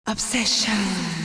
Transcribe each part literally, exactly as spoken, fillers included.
Obsession.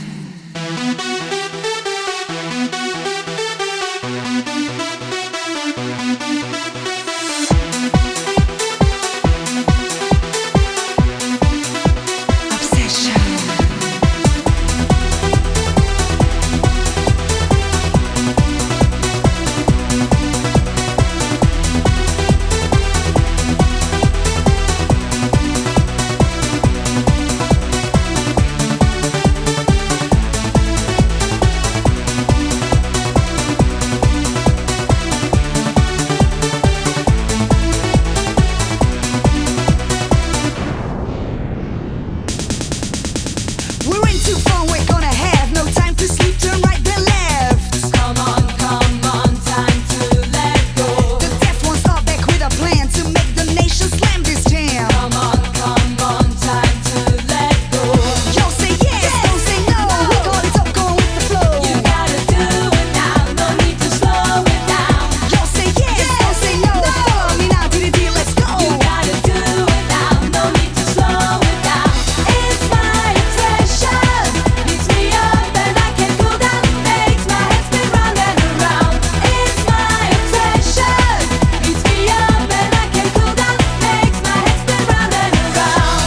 Too far, we're gonna have no time to sleep, turn right then left. Come on, come on, time to let go. The deaf ones start back with a plan to make the nation slam this jam. Come on, come on, time to let go. Yo, say yes, yes. Don't say no. no. We got it up, going with the flow. You gotta do it now, no need to slow it down. Yo, say yes, yes. Don't say no. no. Follow me now, do the deal, let's go. You gotta do it now, no need to slow it down. It's my obsession. Beats me up and I can't cool down. Makes my head spin round and around. It's my obsession. Beats me up and I can't cool down. Makes my head spin round and around.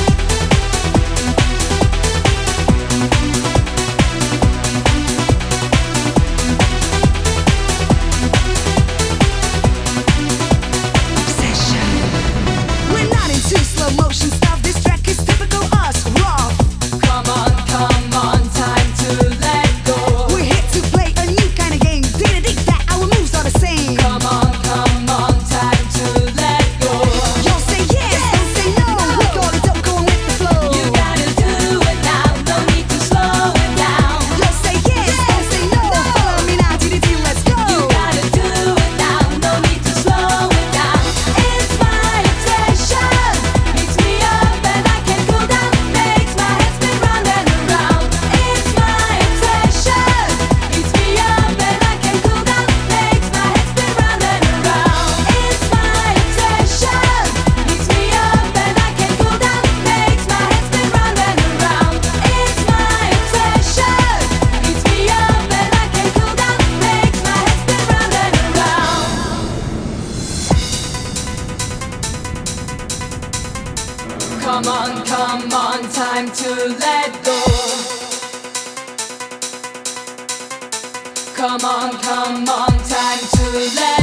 Obsession. We're not into slow motion stuff. This track is typical us, raw. Come on, come on, time to let go. We're here to play a new kind of game. Didn't think that our moves are the same. Come on, come on, time to let go. Yo, say yes, yes. Don't say no. no. We got it up, going with the flow. You gotta do it now, no need to slow it down. Yo, say yes, yes. Don't say no. no. Follow me now, do the deal, let's go. You gotta do it now, no need to slow it down. It's my obsession. Beats me up and I can't cool down. Makes my head spin round and around. It's my obsession. Beats me up and I can't cool down. Makes my head spin round and around. It's my obsession. Beats me up and I can't cool down. Makes my head spin round and around. It's my obsession. Beats me up and I can't cool down. Makes my head spin round and around. Come on, come on, time to let go. Come on, come on, time to let